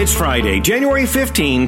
It's Friday, January 15,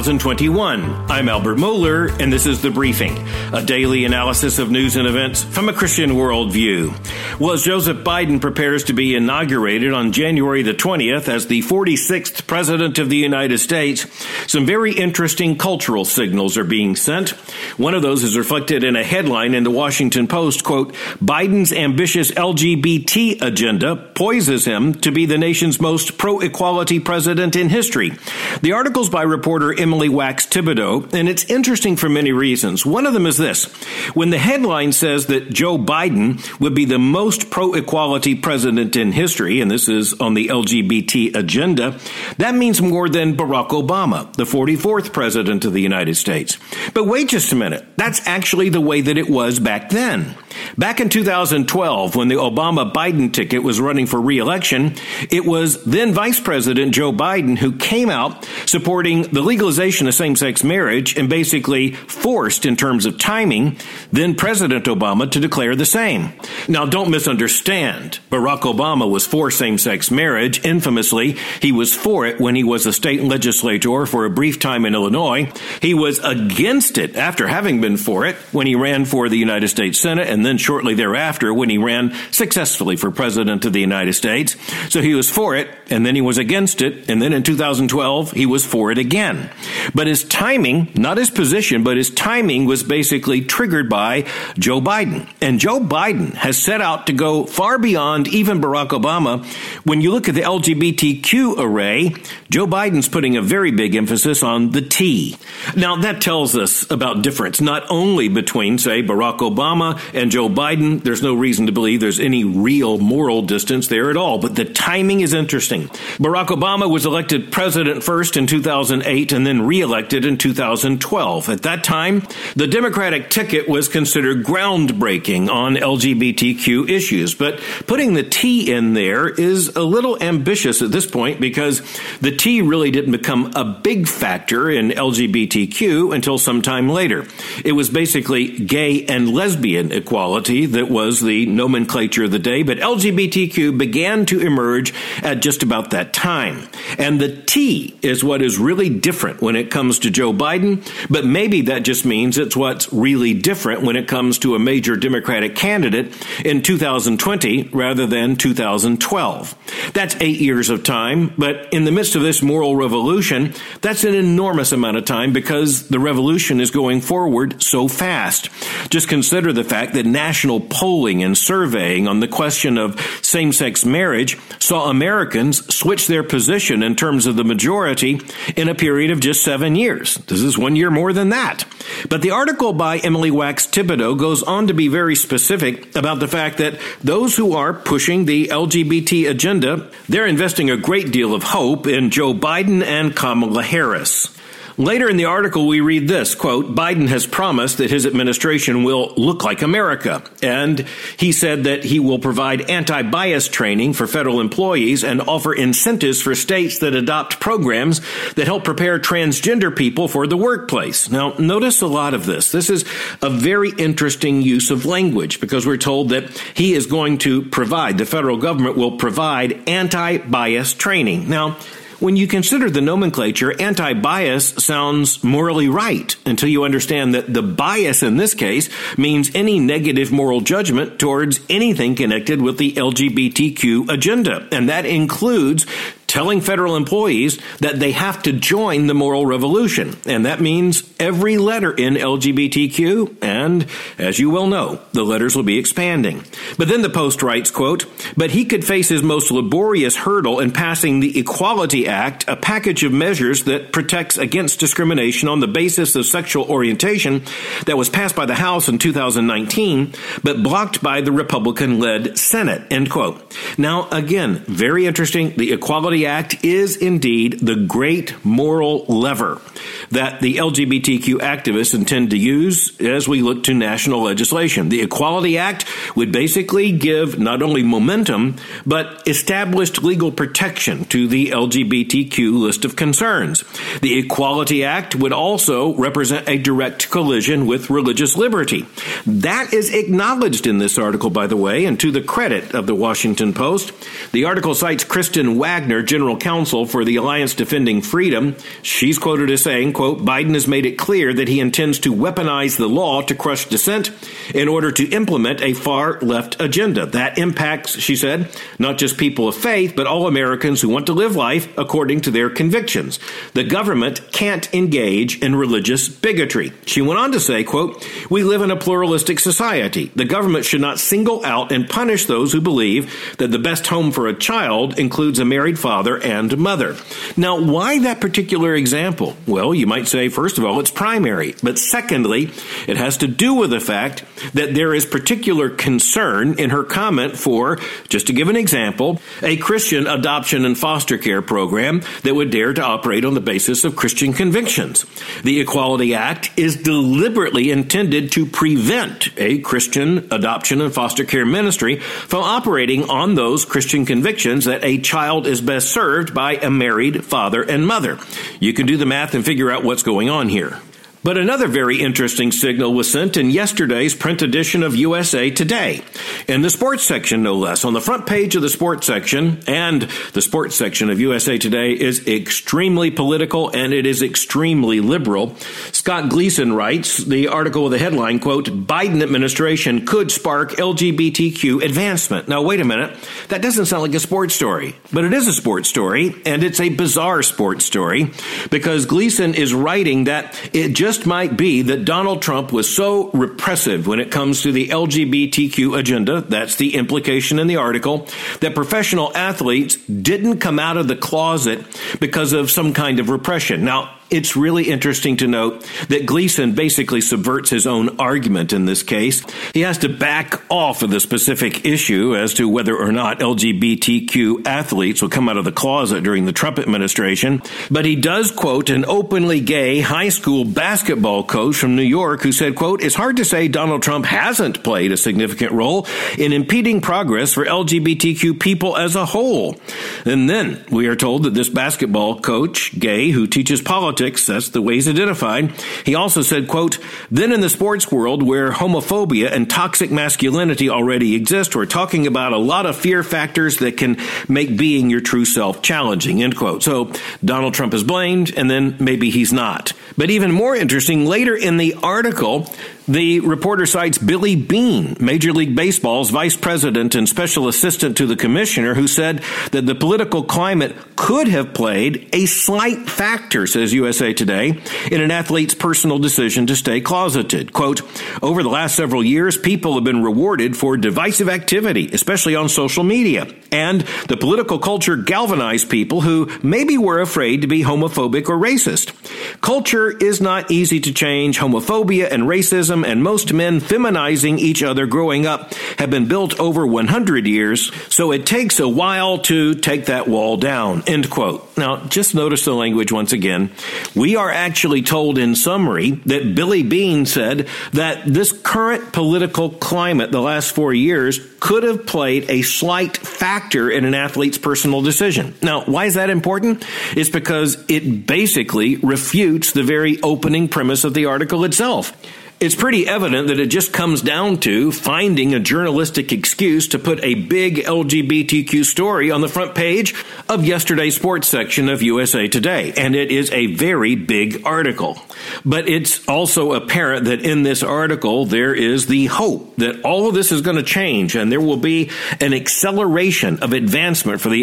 2021. I'm Albert Mohler, and this is The Briefing, a daily analysis of news and events from a Christian worldview. Well, as Joseph Biden prepares to be inaugurated on January the 20th as the 46th President of the United States, some very interesting cultural signals are being sent. One of those is reflected in a headline in the Washington Post, quote, Biden's ambitious LGBT agenda poises him to be the nation's most pro-equality president in history. The article's by reporter Emily Wax Thibodeau, and it's interesting for many reasons. One of them is this. When the headline says that Joe Biden would be the most pro-equality president in history, and this is on the LGBT agenda, that means more than Barack Obama, the 44th president of the United States. But wait just a minute. That's actually the way that it was back then. Back in 2012, when the Obama-Biden ticket was running for re-election, it was then Vice President Joe Biden who came out supporting the legalization of same-sex marriage and basically forced, in terms of timing, then President Obama to declare the same. Now, don't misunderstand. Barack Obama was for same-sex marriage. Infamously, he was for it when he was a state legislator for a brief time in Illinois. He was against it after having been for it when he ran for the United States Senate, and then shortly thereafter when he ran successfully for President of the United States. So he was for it, and then he was against it, and then in 2012, he was for it again. But his timing, not his position, but his timing was basically triggered by Joe Biden. And Joe Biden has set out to go far beyond even Barack Obama. When you look at the LGBTQ array, Joe Biden's putting a very big emphasis on the T. Now, that tells us about difference, not only between, say, Barack Obama and Joe Biden. There's no reason to believe there's any real moral distance there at all, but the timing is interesting. Barack Obama was elected president first in 2008 and then re-elected in 2012. At that time, the Democratic ticket was considered groundbreaking on LGBTQ issues, but putting the T in there is a little ambitious at this point because the T really didn't become a big factor in LGBTQ until sometime later. It was basically gay and lesbian equality that was the nomenclature of the day, but LGBTQ began to emerge at just about that time. And the T is what is really different when it comes to Joe Biden, but maybe that just means it's what's really different when it comes to a major Democratic candidate in 2020 rather than 2012. That's 8 years of time, but in the midst of this moral revolution, that's an enormous amount of time because the revolution is going forward so fast. Just consider the fact that national polling and surveying on the question of same-sex marriage saw Americans switch their position in terms of the majority in a period of just 7 years. This is 1 year more than that. But the article by Emily Wax Thibodeau goes on to be very specific about the fact that those who are pushing the LGBT agenda, they're investing a great deal of hope in Joe Biden and Kamala Harris. Later in the article, we read this, quote, Biden has promised that his administration will look like America. And he said that he will provide anti-bias training for federal employees and offer incentives for states that adopt programs that help prepare transgender people for the workplace. Now, notice a lot of this. This is a very interesting use of language because we're told that he is going to provide, the federal government will provide anti-bias training. Now, when you consider the nomenclature, anti-bias sounds morally right until you understand that the bias in this case means any negative moral judgment towards anything connected with the LGBTQ agenda. And that includes telling federal employees that they have to join the moral revolution. And that means every letter in LGBTQ, and as you well know, the letters will be expanding. But then the Post writes, quote, but he could face his most laborious hurdle in passing the Equality Act, a package of measures that protects against discrimination on the basis of sexual orientation that was passed by the House in 2019, but blocked by the Republican-led Senate, end quote. Now, again, very interesting. The Equality Act is indeed the great moral lever that the LGBTQ activists intend to use as we look to national legislation. The Equality Act would basically give not only momentum, but established legal protection to the LGBTQ list of concerns. The Equality Act would also represent a direct collision with religious liberty. That is acknowledged in this article, by the way, and to the credit of the Washington Post. The article cites Kristen Wagner, general counsel for the Alliance Defending Freedom. She's quoted as saying, quote, Biden has made it clear that he intends to weaponize the law to crush dissent in order to implement a far-left agenda. That impacts, she said, not just people of faith, but all Americans who want to live life according to their convictions. The government can't engage in religious bigotry. She went on to say, quote, we live in a pluralistic society. The government should not single out and punish those who believe that the best home for a child includes a married father and mother. Now, why that particular example? Well, you might say, first of all, it's primary. But secondly, it has to do with the fact that there is particular concern in her comment for, just to give an example, a Christian adoption and foster care program that would dare to operate on the basis of Christian convictions. The Equality Act is deliberately intended to prevent a Christian adoption and foster care ministry from operating on those Christian convictions that a child is best served by a married father and mother. You can do the math and figure out what's going on here. But another very interesting signal was sent in yesterday's print edition of USA Today. In the sports section, no less. On the front page of the sports section, and the sports section of USA Today is extremely political and it is extremely liberal. Scott Gleason writes, the article with the headline, quote, Biden administration could spark LGBTQ advancement. Now, wait a minute. That doesn't sound like a sports story, but it is a sports story, and it's a bizarre sports story because Gleason is writing that it just might be that Donald Trump was so repressive when it comes to the LGBTQ agenda, that's the implication in the article, that professional athletes didn't come out of the closet because of some kind of repression. Now, it's really interesting to note that Gleason basically subverts his own argument in this case. He has to back off of the specific issue as to whether or not LGBTQ athletes will come out of the closet during the Trump administration. But he does quote an openly gay high school basketball coach from New York who said, quote, it's hard to say Donald Trump hasn't played a significant role in impeding progress for LGBTQ people as a whole. And then we are told that this basketball coach, gay, who teaches politics, that's the way he's identified. He also said, quote, then in the sports world where homophobia and toxic masculinity already exist, we're talking about a lot of fear factors that can make being your true self challenging, end quote. So Donald Trump is blamed, and then maybe he's not. But even more interesting, later in the article, the reporter cites Billy Beane, Major League Baseball's vice president and special assistant to the commissioner, who said that the political climate could have played a slight factor, says USA Today, in an athlete's personal decision to stay closeted. Quote, over the last several years, people have been rewarded for divisive activity, especially on social media. And the political culture galvanized people who maybe were afraid to be homophobic or racist. Culture is not easy to change. Homophobia and racism and most men feminizing each other growing up have been built over 100 years, so it takes a while to take that wall down, end quote. Now, just notice the language once again. We are actually told in summary that Billy Beane said that this current political climate the last 4 years could have played a slight factor in an athlete's personal decision. Now, why is that important? It's because it basically refutes the very opening premise of the article itself. It's pretty evident that it just comes down to finding a journalistic excuse to put a big LGBTQ story on the front page of yesterday's sports section of USA Today. And it is a very big article. But it's also apparent that in this article, there is the hope that all of this is going to change and there will be an acceleration of advancement for the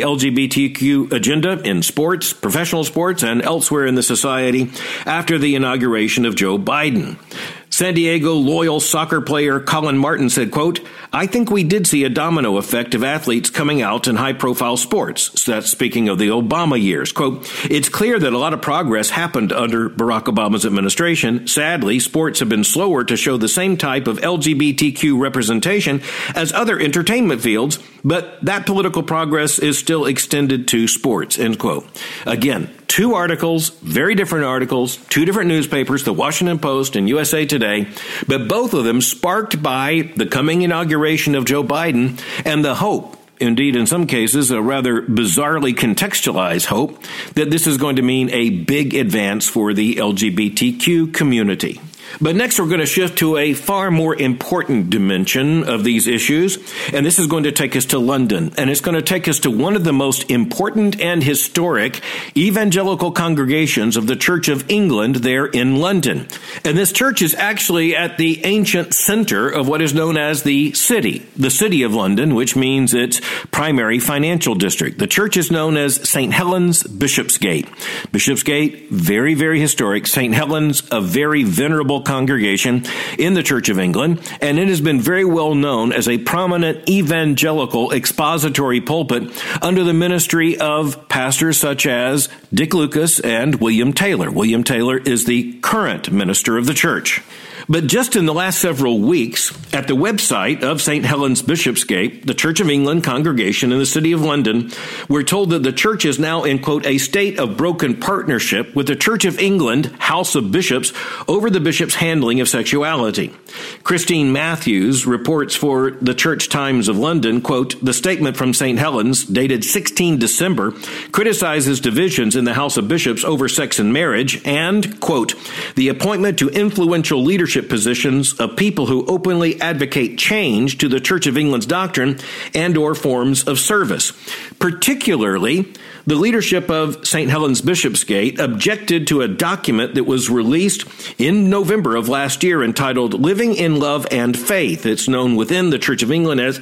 LGBTQ agenda in sports, professional sports, and elsewhere in the society after the inauguration of Joe Biden. San Diego loyal soccer player Colin Martin said, quote, I think we did see a domino effect of athletes coming out in high-profile sports. So that's speaking of the Obama years. Quote, it's clear that a lot of progress happened under Barack Obama's administration. Sadly, sports have been slower to show the same type of LGBTQ representation as other entertainment fields, but that political progress is still extended to sports, end quote. Again, two articles, very different articles, two different newspapers, the Washington Post and USA Today, but both of them sparked by the coming inauguration of Joe Biden and the hope, indeed in some cases a rather bizarrely contextualized hope, that this is going to mean a big advance for the LGBTQ community. But next, we're going to shift to a far more important dimension of these issues, and this is going to take us to London, and it's going to take us to one of the most important and historic evangelical congregations of the Church of England there in London. And this church is actually at the ancient center of what is known as the city of London, which means its primary financial district. The church is known as St. Helen's Bishopsgate. Bishopsgate, very, very historic. St. Helen's, a very venerable congregation in the Church of England, and it has been very well known as a prominent evangelical expository pulpit under the ministry of pastors such as Dick Lucas and William Taylor. William Taylor is the current minister of the church. But just in the last several weeks, at the website of St. Helen's Bishopsgate, the Church of England congregation in the city of London, we're told that the church is now in, quote, a state of broken partnership with the Church of England House of Bishops over the bishop's handling of sexuality. Christine Matthews reports for the Church Times of London, quote, the statement from St. Helen's, dated 16 December, criticizes divisions in the House of Bishops over sex and marriage and, quote, the appointment to influential leadership positions of people who openly advocate change to the Church of England's doctrine and or forms of service. Particularly, the leadership of St. Helen's Bishopsgate objected to a document that was released in November of last year entitled Living in Love and Faith. It's known within the Church of England as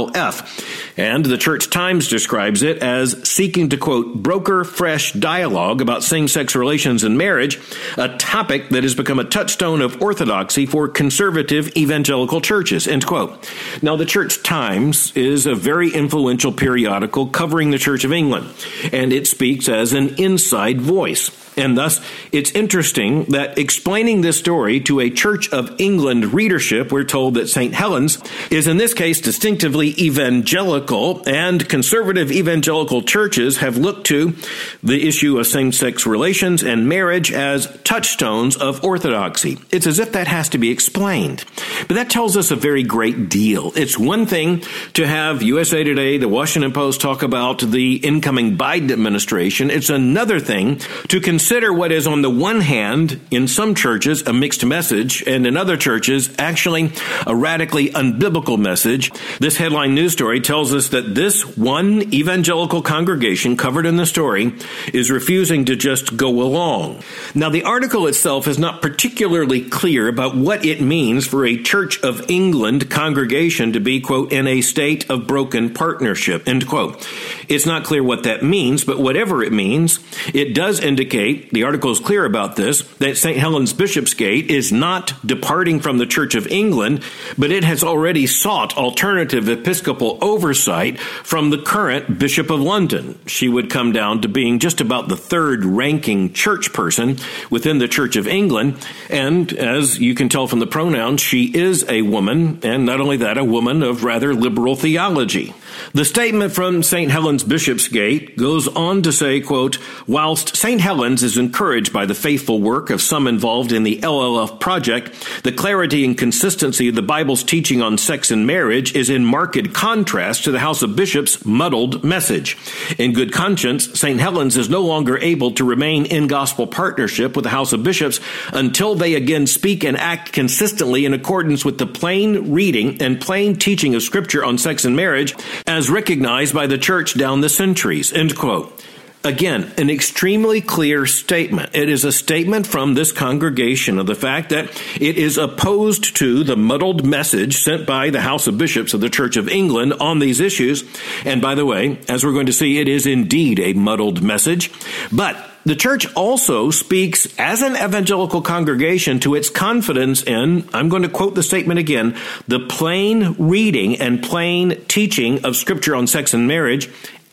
LLF. And the Church Times describes it as seeking to, quote, broker fresh dialogue about same-sex relations and marriage, a topic that has become a touchstone of orthodoxy for conservative evangelical churches, end quote. Now, the Church Times is a very influential periodical covering the Church of England, and it speaks as an inside voice. And thus, it's interesting that explaining this story to a Church of England readership, we're told that St. Helen's is in this case distinctively evangelical, and conservative evangelical churches have looked to the issue of same-sex relations and marriage as touchstones of orthodoxy. It's as if that has to be explained. But that tells us a very great deal. It's one thing to have USA Today, the Washington Post talk about the incoming Biden administration. It's another thing to consider what is, on the one hand, in some churches, a mixed message, and in other churches, actually a radically unbiblical message. This headline news story tells us that this one evangelical congregation covered in the story is refusing to just go along. Now, the article itself is not particularly clear about what it means for a Church of England congregation to be, quote, in a state of broken partnership, end quote. It's not clear what that means, but whatever it means, it does indicate, the article is clear about this, that St. Helen's Bishopsgate is not departing from the Church of England, but it has already sought alternative episcopal oversight from the current Bishop of London. She would come down to being just about the third-ranking church person within the Church of England, and as you can tell from the pronouns, she is a woman, and not only that, a woman of rather liberal theology. The statement from St. Helen's Bishopsgate goes on to say, quote, whilst St. Helen's is encouraged by the faithful work of some involved in the LLF project, the clarity and consistency of the Bible's teaching on sex and marriage is in marked contrast to the House of Bishops' muddled message. In good conscience, St. Helen's is no longer able to remain in gospel partnership with the House of Bishops until they again speak and act consistently in accordance with the plain reading and plain teaching of Scripture on sex and marriage as recognized by the church down the centuries, end quote. Again, an extremely clear statement. It is a statement from this congregation of the fact that it is opposed to the muddled message sent by the House of Bishops of the Church of England on these issues. And by the way, as we're going to see, it is indeed a muddled message. But the church also speaks as an evangelical congregation to its confidence in, I'm going to quote the statement again, the plain reading and plain teaching of Scripture on sex and marriage,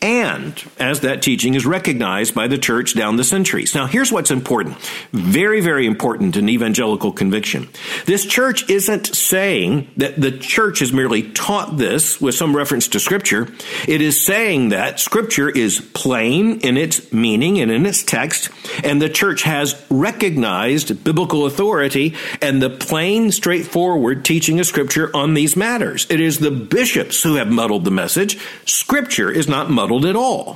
and as that teaching is recognized by the church down the centuries. Now, here's what's important. Very, very important in evangelical conviction. This church isn't saying that the church has merely taught this with some reference to Scripture. It is saying that Scripture is plain in its meaning and in its text, and the church has recognized biblical authority and the plain, straightforward teaching of Scripture on these matters. It is the bishops who have muddled the message. Scripture is not muddled at all.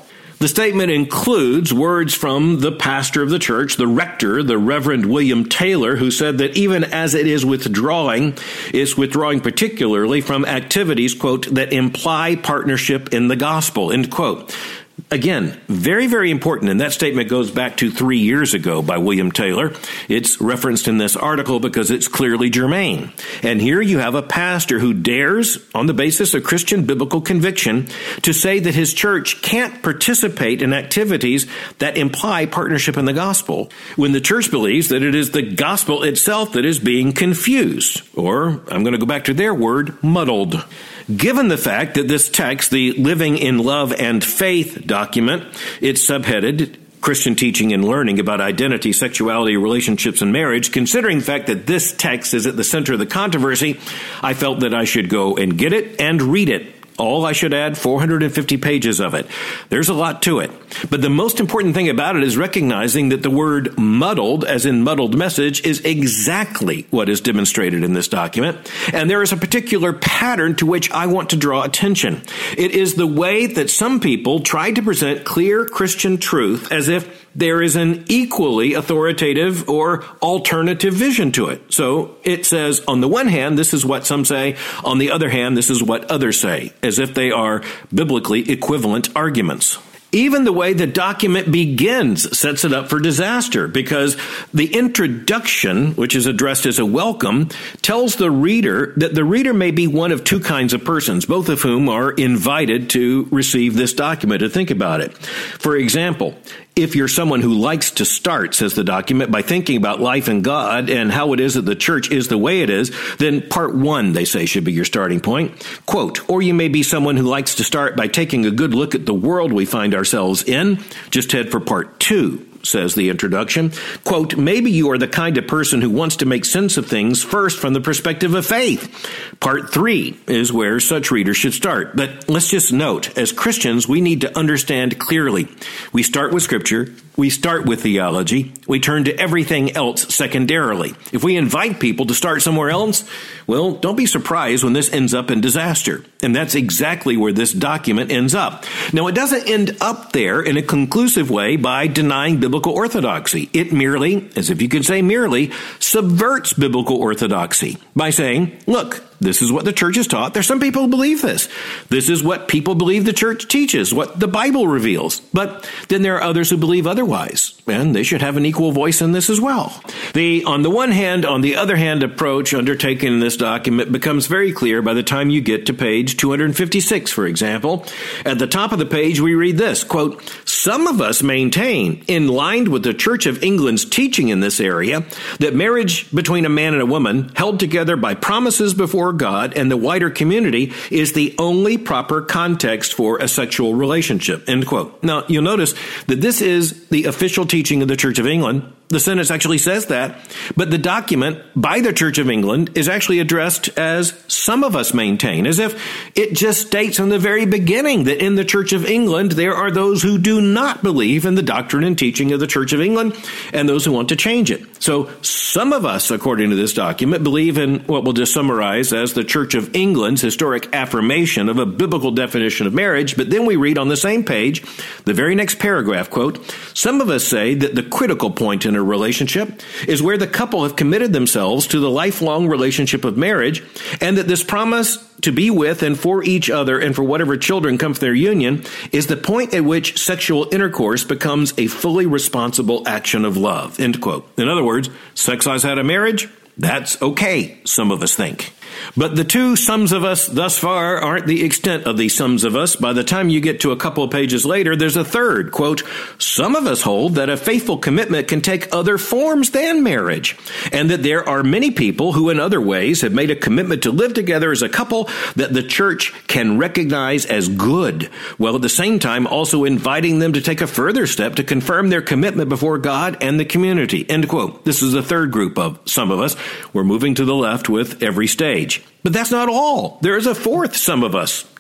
The statement includes words from the pastor of the church, the rector, the Reverend William Taylor, who said that even as it is withdrawing, it's withdrawing particularly from activities, quote, that imply partnership in the gospel, end quote. Again, very, very important, and that statement goes back to 3 years ago by William Taylor. It's referenced in this article because it's clearly germane. And here you have a pastor who dares, on the basis of Christian biblical conviction, to say that his church can't participate in activities that imply partnership in the gospel, when the church believes that it is the gospel itself that is being confused, or, I'm going to go back to their word, muddled. Given the fact that this text, the Living in Love and Faith document, it's subheaded Christian Teaching and Learning about Identity, Sexuality, Relationships, and Marriage, considering the fact that this text is at the center of the controversy, I felt that I should go and get it and read it. All I should add, 450 pages of it. There's a lot to it. But the most important thing about it is recognizing that the word muddled, as in muddled message, is exactly what is demonstrated in this document. And there is a particular pattern to which I want to draw attention. It is the way that some people try to present clear Christian truth as if there is an equally authoritative or alternative vision to it. So it says, on the one hand, this is what some say. On the other hand, this is what others say, as if they are biblically equivalent arguments. Even the way the document begins sets it up for disaster, because the introduction, which is addressed as a welcome, tells the reader that the reader may be one of two kinds of persons, both of whom are invited to receive this document, to think about it. For example, if you're someone who likes to start, says the document, by thinking about life and God and how it is that the church is the way it is, then part 1, they say, should be your starting point. Quote, or you may be someone who likes to start by taking a good look at the world we find ourselves in. Just head for part 2. Says the introduction. Quote, maybe you are the kind of person who wants to make sense of things first from the perspective of faith. Part 3 is where such readers should start. But let's just note, as Christians, we need to understand clearly. We start with Scripture. We start with theology. We turn to everything else secondarily. If we invite people to start somewhere else, well, don't be surprised when this ends up in disaster. And that's exactly where this document ends up. Now, it doesn't end up there in a conclusive way by denying biblical orthodoxy. It merely, as if you could say merely, subverts biblical orthodoxy by saying, look, this is what the church has taught. There's some people who believe this. This is what people believe the church teaches, what the Bible reveals. But then there are others who believe otherwise, and they should have an equal voice in this as well. The on the one hand, on the other hand approach undertaken in this document becomes very clear by the time you get to page 256, for example. At the top of the page, we read this, quote, some of us maintain, in line with the Church of England's teaching in this area, that marriage between a man and a woman, held together by promises before God and the wider community, is the only proper context for a sexual relationship, end quote. Now, you'll notice that this is the official teaching of the Church of England. The sentence actually says that, but the document by the Church of England is actually addressed as some of us maintain, as if it just states from the very beginning that in the Church of England there are those who do not believe in the doctrine and teaching of the Church of England and those who want to change it. So some of us, according to this document, believe in what we'll just summarize as the Church of England's historic affirmation of a biblical definition of marriage, but then we read on the same page, the very next paragraph, quote, some of us say that the critical point in a relationship is where the couple have committed themselves to the lifelong relationship of marriage, and that this promise to be with and for each other and for whatever children come from their union is the point at which sexual intercourse becomes a fully responsible action of love, end quote. In other words, sex outside of marriage, that's okay, some of us think. But the two sums of us thus far aren't the extent of the sums of us. By the time you get to a couple of pages later, there's a third, quote, some of us hold that a faithful commitment can take other forms than marriage, and that there are many people who in other ways have made a commitment to live together as a couple that the church can recognize as good, while at the same time also inviting them to take a further step to confirm their commitment before God and the community, end quote. This is the third group of some of us. We're moving to the left with every stage. But that's not all. There is a fourth some of us.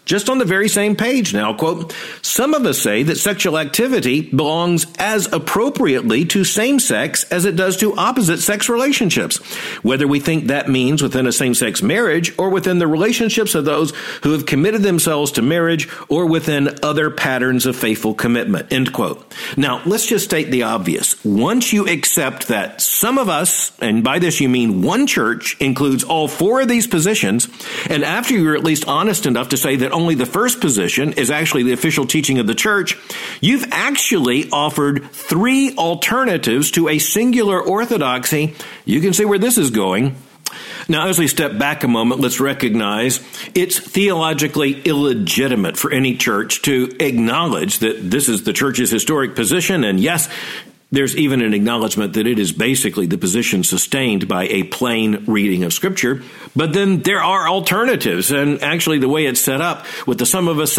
just on the very same page now, quote, some of us say that sexual activity belongs as appropriately to same-sex as it does to opposite-sex relationships, whether we think that means within a same-sex marriage or within the relationships of those who have committed themselves to marriage or within other patterns of faithful commitment, end quote. Now, let's just state the obvious. Once you accept that some of us, and by this you mean one church, includes all four of these positions, and after you're at least honest enough to say that only the first position is actually the official teaching of the church, you've actually offered three alternatives to a singular orthodoxy. You can see where this is going. Now, as we step back a moment, let's recognize it's theologically illegitimate for any church to acknowledge that this is the church's historic position, and yes, there's even an acknowledgement that it is basically the position sustained by a plain reading of Scripture. But then there are alternatives. And actually, the way it's set up with the some of us,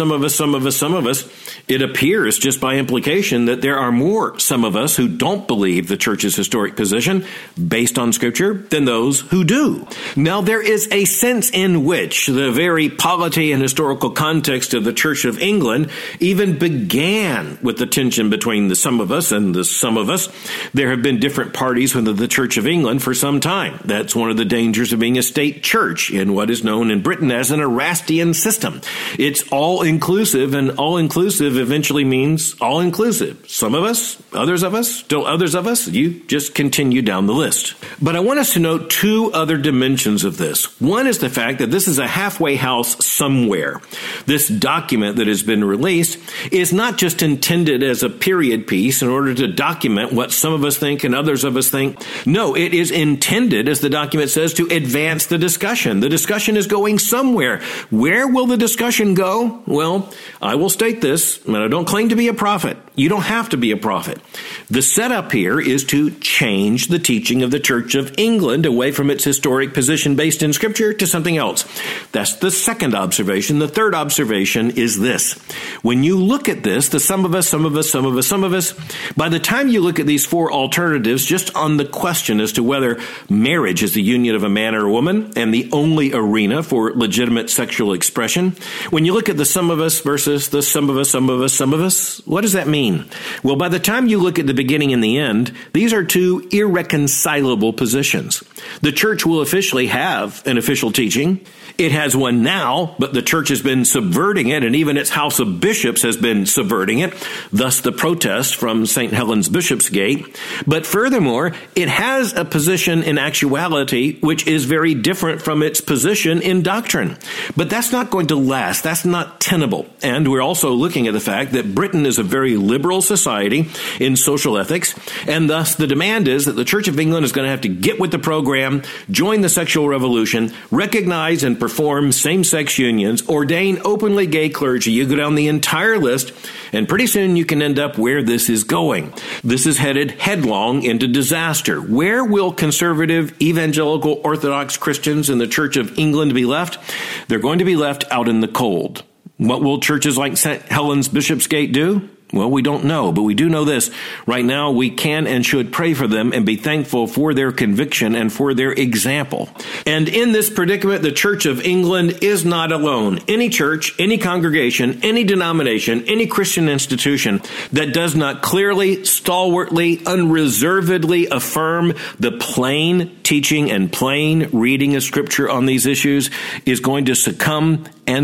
it appears just by implication that there are more some of us who don't believe the church's historic position based on Scripture than those who do. Now, there is a sense in which the very polity and historical context of the Church of England even began with the tension between the some of us and the some of us. There have been different parties within the Church of England for some time. That's one of the dangers of being a state church in what is known in Britain as an Erastian system. It's all-inclusive, and all-inclusive eventually means all-inclusive. Some of us, others of us, still others of us, you just continue down the list. But I want us to note two other dimensions of this. One is the fact that this is a halfway house somewhere. This document that has been released is not just intended as a period piece in order to document what some of us think and others of us think. No, it is intended, as the document says, to advance the discussion. The discussion is going somewhere. Where will the discussion go? Well, I will state this, and I don't claim to be a prophet. You don't have to be a prophet. The setup here is to change the teaching of the Church of England away from its historic position based in Scripture to something else. That's the second observation. The third observation is this. When you look at this, the some of us, by the time you look at these four alternatives, just on the question as to whether marriage is the union of a man or a woman and the only arena for legitimate sexual expression, when you look at the some of us versus the some of us, what does that mean? Well, by the time you look at the beginning and the end, these are two irreconcilable positions. The church will officially have an official teaching. It has one now, but the church has been subverting it, and even its House of Bishops has been subverting it, thus the protest from St. Helens Bishopsgate. But furthermore, it has a position in actuality which is very different from its position in doctrine. But that's not going to last. That's not tenable. And we're also looking at the fact that Britain is a very liberal society in social ethics, and thus the demand is that the Church of England is going to have to get with the program, join the sexual revolution, recognize and perform same-sex unions, ordain openly gay clergy. You go down the entire list, and pretty soon you can end up where this is going. This is headed headlong into disaster. Where will conservative, evangelical, Orthodox Christians in the Church of England be left? They're going to be left out in the cold. What will churches like St. Helens Bishopsgate do? Well, we don't know, but we do know this. Right now, we can and should pray for them and be thankful for their conviction and for their example. And in this predicament, the Church of England is not alone. Any church, any congregation, any denomination, any Christian institution that does not clearly, stalwartly, unreservedly affirm the plain teaching and plain reading of Scripture on these issues is going to succumb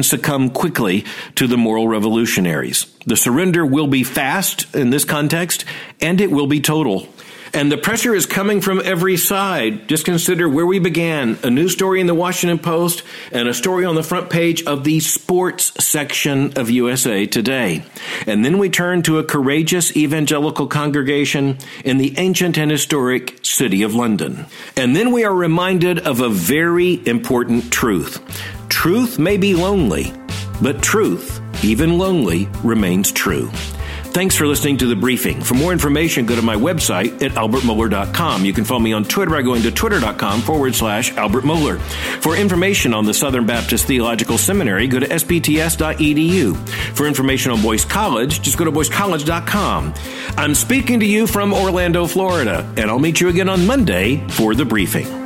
quickly to the moral revolutionaries. The surrender will be fast in this context, and it will be total. And the pressure is coming from every side. Just consider where we began. A news story in the Washington Post and a story on the front page of the sports section of USA Today. And then we turn to a courageous evangelical congregation in the ancient and historic city of London. And then we are reminded of a very important truth. Truth may be lonely, but truth, even lonely, remains true. Thanks for listening to The Briefing. For more information, go to my website at albertmohler.com. You can follow me on Twitter by going to twitter.com/Albert Mohler. For information on the Southern Baptist Theological Seminary, go to spts.edu. For information on Boyce College, just go to boycecollege.com. I'm speaking to you from Orlando, Florida, and I'll meet you again on Monday for The Briefing.